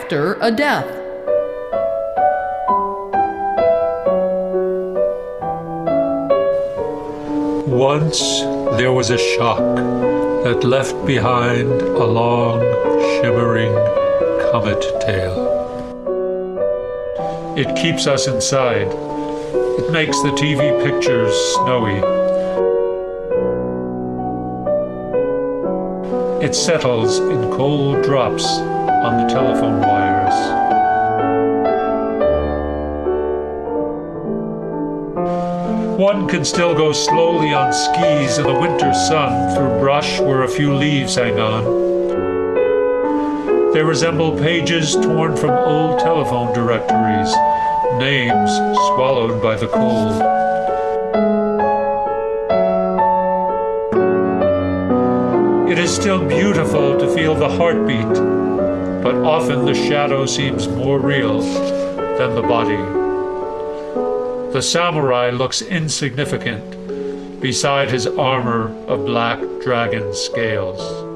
after a death. Once there was a shock that left behind a long, shimmering comet tail. It keeps us inside. It makes the TV pictures snowy. It settles in cold drops on the telephone wires. One can still go slowly on skis in the winter sun through brush where a few leaves hang on. They resemble pages torn from old telephone directories, names swallowed by the cold. It is still beautiful to feel the heartbeat, but often the shadow seems more real than the body. The samurai looks insignificant beside his armor of black dragon scales.